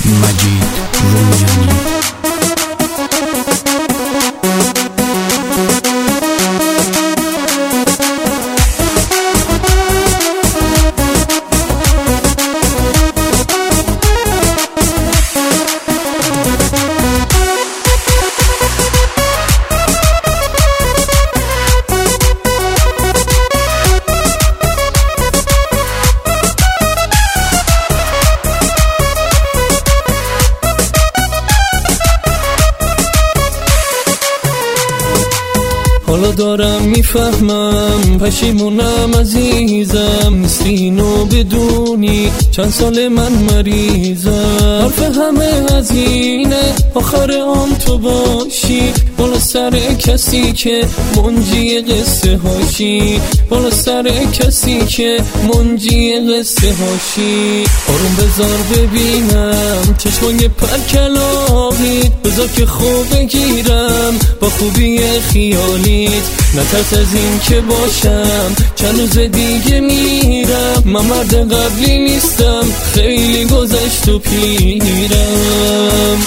مجید رومیانی. حالا دارم میفهمم، پشیمونم عزیزم، نیستی اینو بدونی چند سال من مریضم. حرف همه هزینه، آخر آن تو باشی، بالا سر کسی که منجی قصه هاشی، بالا سر کسی که منجی قصه هاشی. آروم بذار ببینم چشمای پرکلاقیت، بذار که خوب بگیرم با خوبی خیالیت. نترس از این که باشم چند روز دیگه میرم، من مرد قبلی نیستم، خیلی گذشت و پیرم.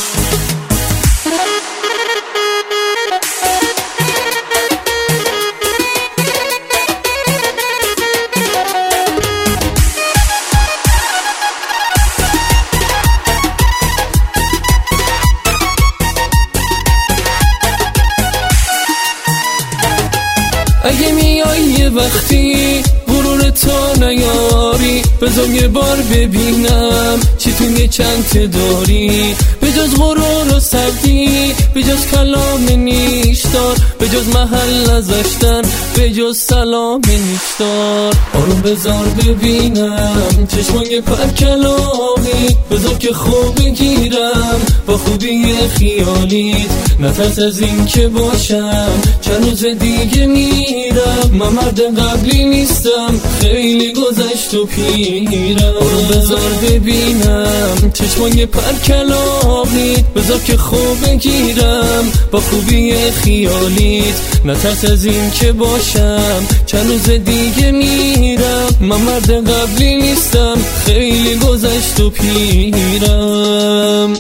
اگه میای یه وقتی غرور تو نیاری، بذار یه بار ببینم چی توی چند داری، به جز غرور و سردی، به جز کلام نیشدار، به جز محل نذاشتن، به جز سلام نیشدار. آروم بذار ببینم چشمای پرکلاقیت، بذار که خوب بگیرم با خوبی خیالیت. نترس از این که باشم چند روز دیگه میرم، من مرد قبلی نیستم، خیلی گذشت و پیرم. آروم بذار ببینم چشمای پرکلاقیت، بذار که خوب بگیرم با خوبی خیالیت. نترس از این که باشم چند روز دیگه میرم، من مرد قبلی نیستم، خیلی گذشت و پیرم.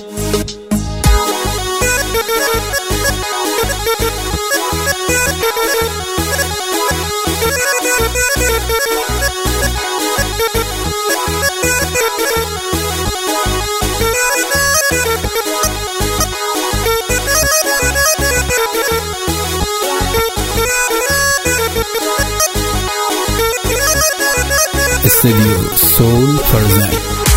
استودیو سول فرزند.